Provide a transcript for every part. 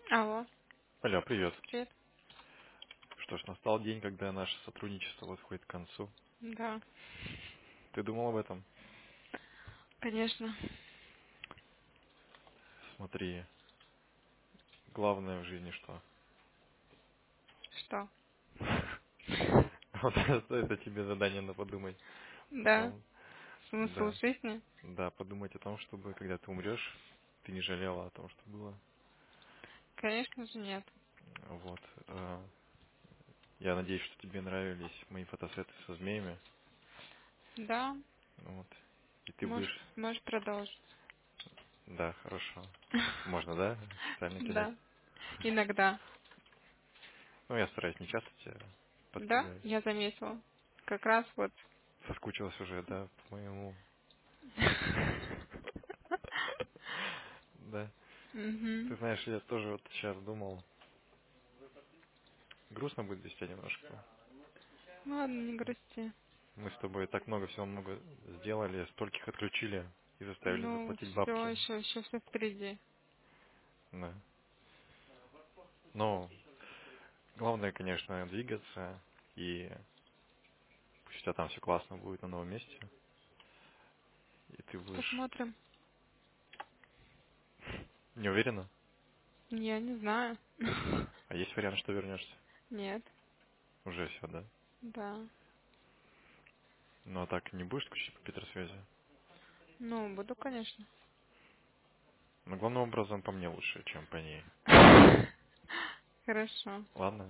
Алло, Алло, привет. привет. Что ж, настал день, когда наше сотрудничество подходит к концу. Да, Ты думал об этом? конечно. Смотри, главное в жизни что? Что? Вот это тебе задание на подумать о Да, том, смысл да, жизни? да, подумать о том, чтобы, когда ты умрешь, ты не жалела о том, что было. Конечно же нет. Вот. Я надеюсь, что тебе нравились мои фотосеты со змеями. Да, Вот. И ты можешь, будешь... можешь продолжить. Да, хорошо. Можно, да, официально кидать? Да, иногда. Ну, я стараюсь не часто тебя Да, подкидывать. я заметила. Как раз вот. Соскучилась уже, да, по моему... Да. Ты Угу. знаешь, я тоже вот сейчас думал, грустно будет без тебя немножко. Ладно, не грусти. Мы с тобой так много всего много сделали, стольких отключили и заставили Ну, заплатить все, бабки. еще все впереди. Да. Но главное, конечно, двигаться, и пусть у тебя там все классно будет на новом месте, и ты будешь Посмотрим. не уверена, Я не знаю. а есть вариант, что вернешься. Нет, Уже все, да? да. Ну а так не будешь включить по Петросвязи? Ну, буду, конечно. Но главным образом по мне лучше, чем по ней. Хорошо. Ладно?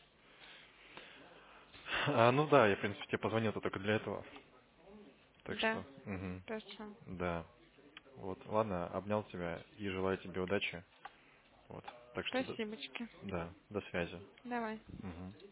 Ну да, я, в принципе, тебе позвонил только для этого. Так Да, что, мгм, хорошо. да. Вот, ладно, обнял тебя и желаю тебе удачи. Вот, так что, Спасибочки. да, до связи. Давай. Мгм.